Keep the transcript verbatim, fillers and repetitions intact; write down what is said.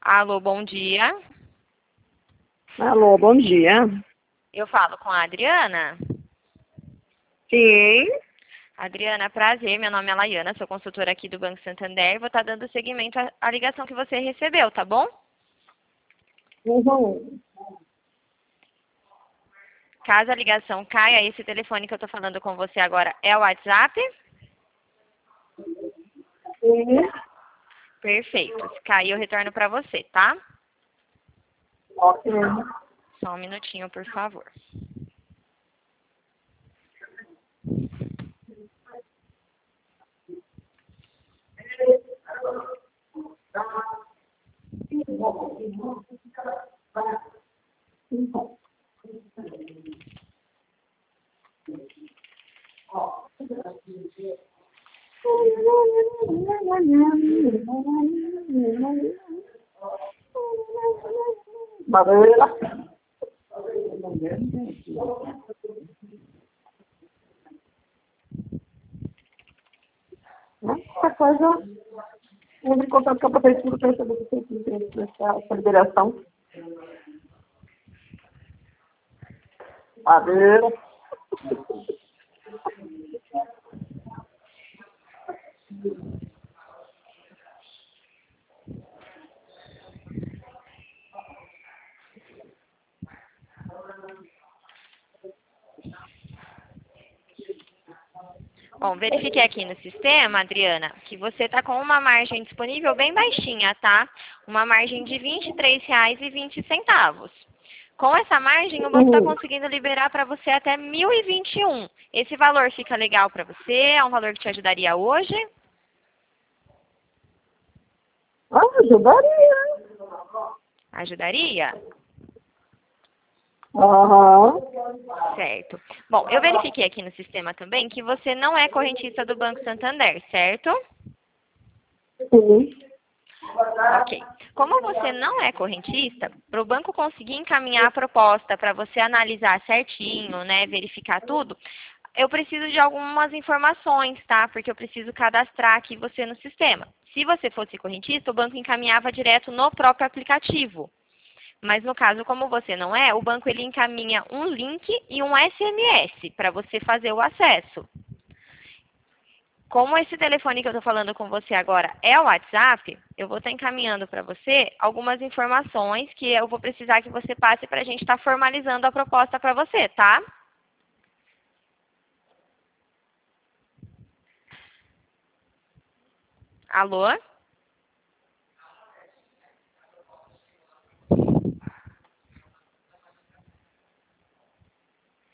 Alô, bom dia. Alô, bom dia. Eu falo com a Adriana. Sim. Adriana, prazer. Meu nome é Laiana, sou consultora aqui do Banco Santander. Vou estar dando seguimento à à ligação que você recebeu, tá bom? Uhum. Caso a ligação caia, esse telefone que eu estou falando com você agora é o WhatsApp? Sim. Perfeito. Se cair, eu retorno para você, tá? Ok. Só um minutinho, por favor. Madeira. Essa coisa, entre em contato com a prefeitura para saber se tem interesse nessa liberação. Madeira. Bom, verifiquei aqui no sistema, Adriana, que você está com uma margem disponível bem baixinha, tá? Uma margem de vinte e três reais e vinte centavos. Com essa margem, o banco está Uhum. conseguindo liberar para você até mil e vinte e um. Esse valor fica legal para você? É um valor que te ajudaria hoje? Ah, ajudaria. Ajudaria? Aham. Certo. Bom, eu verifiquei aqui no sistema também que você não é correntista do Banco Santander, certo? Sim. Ok. Como você não é correntista, para o banco conseguir encaminhar a proposta para você analisar certinho, né, verificar tudo, eu preciso de algumas informações, tá? Porque eu preciso cadastrar aqui você no sistema. Se você fosse correntista, o banco encaminhava direto no próprio aplicativo. Mas no caso, como você não é, o banco ele encaminha um link e um S M S para você fazer o acesso. Como esse telefone que eu estou falando com você agora é o WhatsApp, eu vou estar encaminhando para você algumas informações que eu vou precisar que você passe para a gente estar formalizando a proposta para você, tá? Alô?